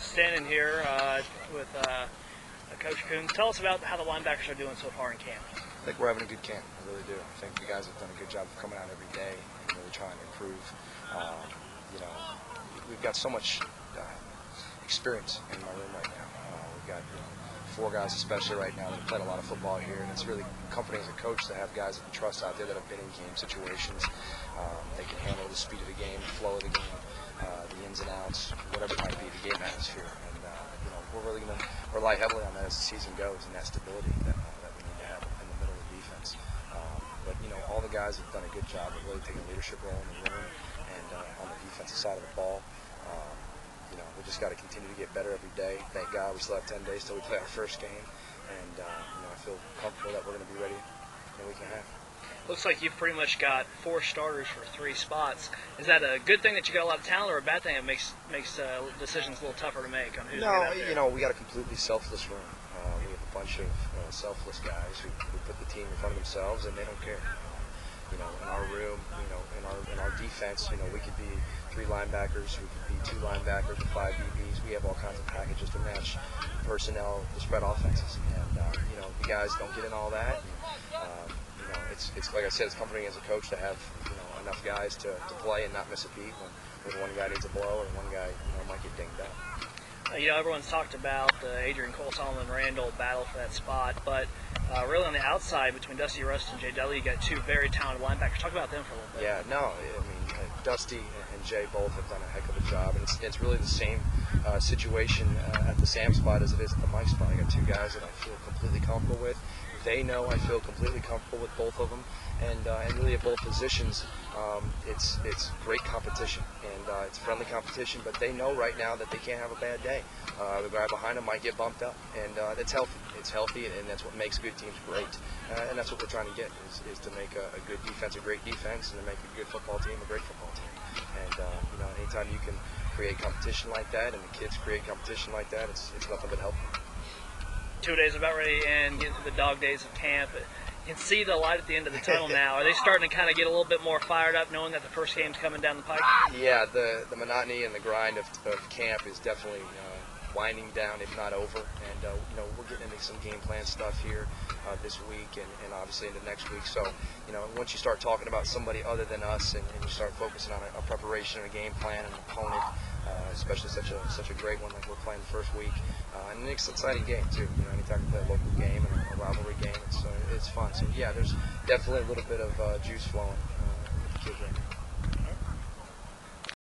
standing here with Coach Coons. Tell us about how the linebackers are doing so far in camp. I think we're having a good camp. I really do. I think the guys have done a good job of coming out every day and really trying to improve. We've got so much experience in my room right now. We've got 4 guys especially right now that have played a lot of football here, and it's really comforting as a coach to have guys that you trust out there that have been in game situations. They can handle the speed of the game, the flow of the game, the ins and outs, whatever it might be, the game atmosphere. And we're really going to rely heavily on that as the season goes, and that stability that we need to have in the middle of the defense. But all the guys have done a good job of really taking a leadership role in the room and on the defensive side of the ball. We just got to continue to get better every day. Thank God we still have 10 days till we play our first game, and I feel comfortable that we're going to be ready in a week and a half. Looks like you've pretty much got 4 starters for 3 spots. Is that a good thing that you got a lot of talent, or a bad thing that makes decisions a little tougher to make on who's going to get out there? We got a completely selfless room. We have a bunch of selfless guys who put the team in front of themselves, and they don't care. In our room, in our defense, we could be 3 linebackers, we could be 2 linebackers, 5 DBs. We have all kinds of packages to match personnel to spread offenses, and the guys don't get in all that. It's like I said, it's comforting as a coach to have enough guys to play and not miss a beat when one guy needs a blow or one guy might get dinged out. Everyone's talked about the Adrian Cole, Solomon Randall battle for that spot, but really on the outside between Dusty Rust and Jay Dudley, you got 2 very talented linebackers. Talk about them for a little bit. Yeah, Dusty and Jay both have done a heck of a job, and it's really the same situation at the Sam spot as it is at the Mike spot. I got 2 guys that I feel completely comfortable with. They know I feel completely comfortable with both of them, and really at both positions, it's great competition, and it's friendly competition, but they know right now that they can't have a bad day. The guy behind them might get bumped up, and that's healthy. It's healthy, and that's what makes good teams great, and that's what we're trying to get, is to make a good defense a great defense, and to make a good football team a great football team. And anytime you can create competition like that, and the kids create competition like that, it's nothing but helpful. 2 days about ready to end, getting through the dog days of camp. You can see the light at the end of the tunnel now. Are they starting to kind of get a little bit more fired up, knowing that the first game's coming down the pike? Yeah, the monotony and the grind of camp is definitely winding down, if not over. And we're getting into some game plan stuff here this week and obviously into next week. So once you start talking about somebody other than us and you start focusing on a preparation and a game plan and an opponent, especially such a great one like we're playing the first week, and it's an exciting game too. Anytime you play a local game and a rivalry game, it's fun. So yeah, there's definitely a little bit of juice flowing with the kids right now.